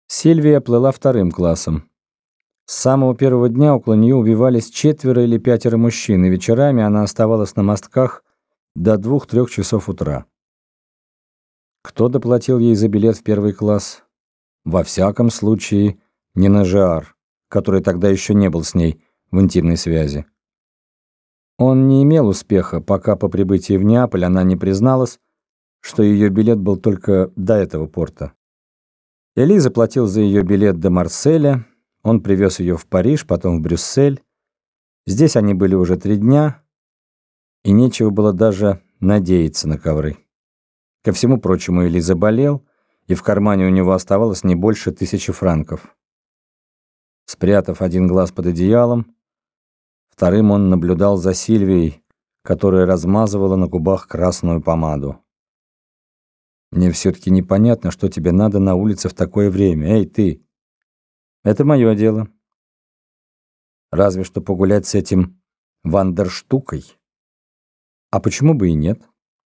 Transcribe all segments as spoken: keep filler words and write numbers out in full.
Сильвия плыла вторым классом. С самого первого дня около нее убивались четверо или пятеро мужчин, и вечерами она оставалась на мостках до двух-трех часов утра. Кто доплатил ей за билет в первый класс? Во всяком случае, не Нажиар, который тогда еще не был с ней в интимной связи. Он не имел успеха, пока по прибытии в Неаполь она не призналась, что ее билет был только до этого порта. Эли заплатил за ее билет до Марселя, он привез ее в Париж, потом в Брюссель. Здесь они были уже три дня, и нечего было даже надеяться на ковры. Ко всему прочему, Эли заболел, и в кармане у него оставалось не больше тысячи франков. Спрятав один глаз под одеялом, вторым он наблюдал за Сильвией, которая размазывала на губах красную помаду. «Мне все-таки непонятно, что тебе надо на улице в такое время. Эй, ты!» «Это мое дело. Разве что погулять с этим Вандерштукой. А почему бы и нет?»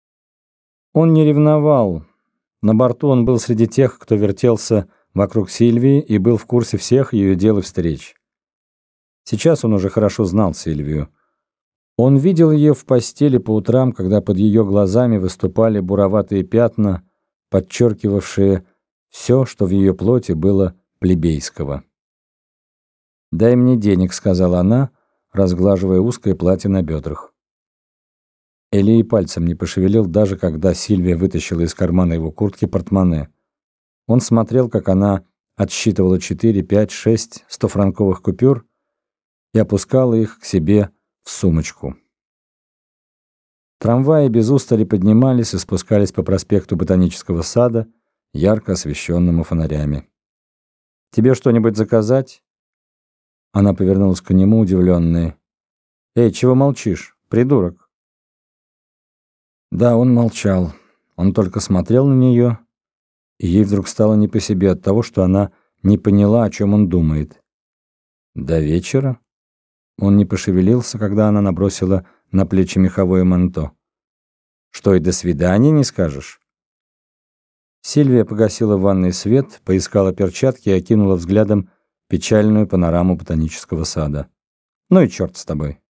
Он не ревновал. На борту он был среди тех, кто вертелся вокруг Сильвии и был в курсе всех ее дел и встреч. Сейчас он уже хорошо знал Сильвию. Он видел ее в постели по утрам, когда под ее глазами выступали буроватые пятна, подчеркивавшие все, что в ее плоти было плебейского. «Дай мне денег», — сказала она, разглаживая узкое платье на бедрах. Эли и пальцем не пошевелил, даже когда Сильвия вытащила из кармана его куртки портмоне. Он смотрел, как она отсчитывала четыре, пять, шесть стофранковых купюр и опускала их к себе в сумочку. Трамваи без устали поднимались и спускались по проспекту Ботанического сада, ярко освещенному фонарями. «Тебе что-нибудь заказать?» Она повернулась к нему, удивленная. «Эй, чего молчишь, придурок?» Да, он молчал. Он только смотрел на нее, и ей вдруг стало не по себе от того, что она не поняла, о чем он думает. До вечера? Он не пошевелился, когда она набросила на плечи меховое манто. «Что, и до свидания не скажешь?» Сильвия погасила в ванной свет, поискала перчатки и окинула взглядом печальную панораму Ботанического сада. «Ну и черт с тобой».